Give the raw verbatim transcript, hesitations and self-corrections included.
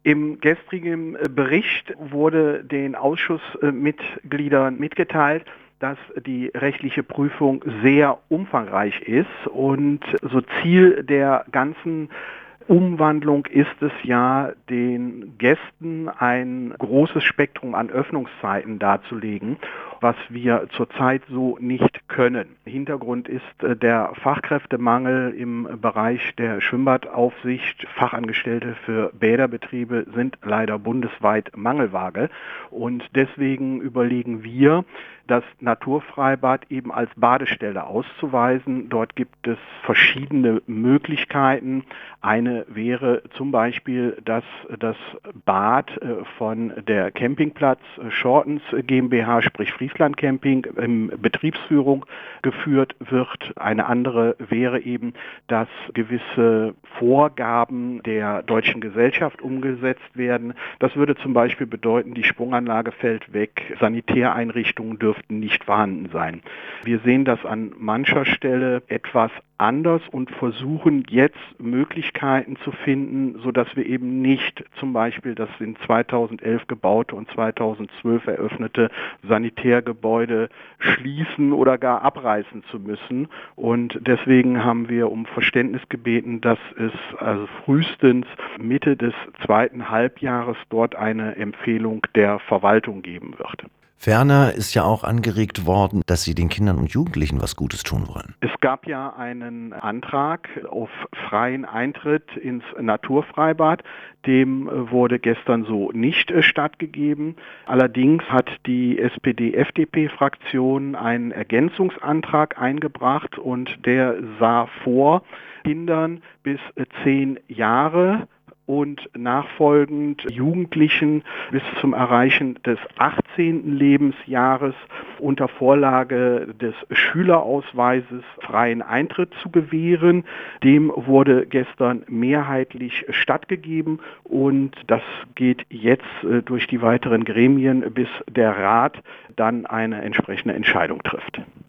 Im gestrigen Bericht wurde den Ausschussmitgliedern mitgeteilt, dass die rechtliche Prüfung sehr umfangreich ist und so Ziel der ganzen Umwandlung ist es ja, den Gästen ein großes Spektrum an Öffnungszeiten darzulegen, was wir zurzeit so nicht können. Hintergrund ist der Fachkräftemangel im Bereich der Schwimmbadaufsicht. Fachangestellte für Bäderbetriebe sind leider bundesweit Mangelware und deswegen überlegen wir, das Naturfreibad eben als Badestelle auszuweisen. Dort gibt es verschiedene Möglichkeiten. Eine wäre zum Beispiel, dass das Bad von der Campingplatz Shortens GmbH, sprich Friesland Camping, in Betriebsführung geführt wird. Eine andere wäre eben, dass gewisse Vorgaben der deutschen Gesellschaft umgesetzt werden. Das würde zum Beispiel bedeuten, die Sprunganlage fällt weg, Sanitäreinrichtungen dürfen nicht vorhanden sein. Wir sehen das an mancher Stelle etwas anders und versuchen jetzt Möglichkeiten zu finden, sodass wir eben nicht zum Beispiel das in zweitausendelf gebaute und zweitausendzwölf eröffnete Sanitärgebäude schließen oder gar abreißen zu müssen. Und deswegen haben wir um Verständnis gebeten, dass es also frühestens Mitte des zweiten Halbjahres dort eine Empfehlung der Verwaltung geben wird. Ferner ist ja auch angeregt worden, dass Sie den Kindern und Jugendlichen was Gutes tun wollen. Es gab ja einen Antrag auf freien Eintritt ins Naturfreibad. Dem wurde gestern so nicht stattgegeben. Allerdings hat die S P D-F D P-Fraktion einen Ergänzungsantrag eingebracht und der sah vor, Kindern bis zehn Jahre und nachfolgend Jugendlichen bis zum Erreichen des achtzehnten Lebensjahres unter Vorlage des Schülerausweises freien Eintritt zu gewähren. Dem wurde gestern mehrheitlich stattgegeben und das geht jetzt durch die weiteren Gremien, bis der Rat dann eine entsprechende Entscheidung trifft.